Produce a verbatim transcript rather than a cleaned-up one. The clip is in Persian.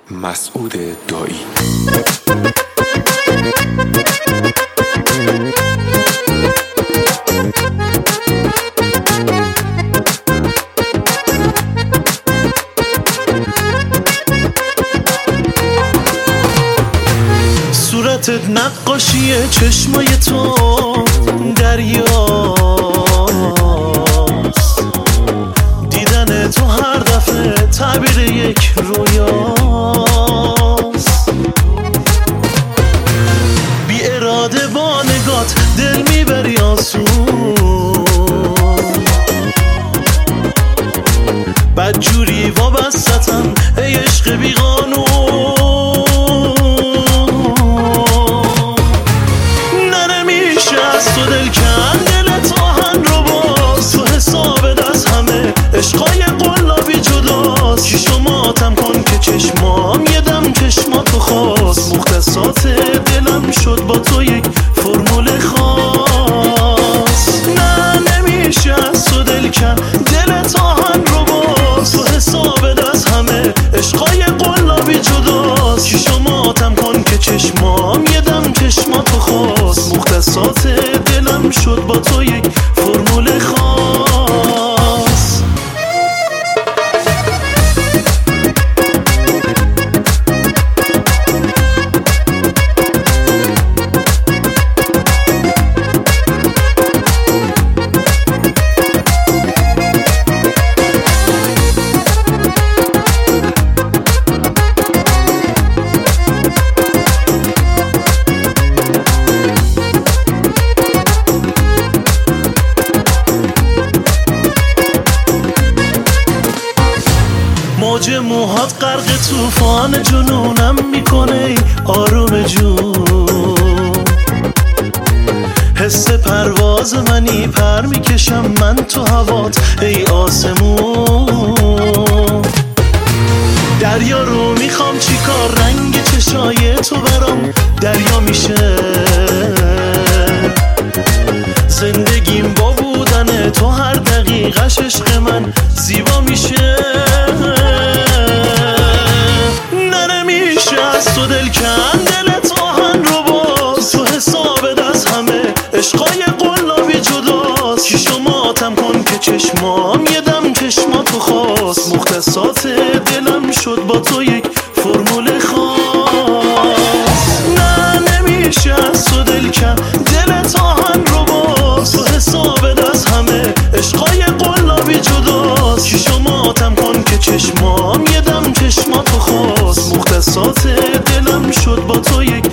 مسعود دایی. صورتت نقاشی چشمای تو دریاست، دیدن تو هر دفعه تعبیر یک رویاست. بی اراده با نگات دل میبری آسون، بدجوری وابستم ای عشق بی قانون. تو دل کن دلت آهن رو باز، تو حساب دست همه عشقای قلابی جداست. کی شماتم کن که چشمام یه دم چشماتو خواست، مختصات دلم شد با تو یک فرمول خاص. نه نمیشه از تو دل کن دلت آهن رو باز، تو حساب دست همه عشقای قلابی جداست. کی شماتم کن که چشمام یه دم چشماتو خواست، مختصات دلم شد با تو یک فرمول خاص. موج موهات غرق طوفان جنونم میکنه آروم جون، حس پرواز منی پر میکشم من تو هوات ای آسمون. دریا رو میخوام چیکار رنگ چشای تو برام دریا میشه، زندگیم با بودن تو هر دقیقش عشق من زیبا میشه. تو دل کن دلت آهن رو باز، تو حساب دست همه عشقای قلابی جداست. کی شماتم کن که چشمام یه دم چشماتو خواست، مختصات دلم شد با تو یک فرمول خاص. نه نمیشه از تو دل کن دلت آهن رو باز، تو حساب دست همه عشقای قلابی جداست. کی شماتم کن که چشمام یه دم چشماتو خواست، مختصات دلم شد با تو یک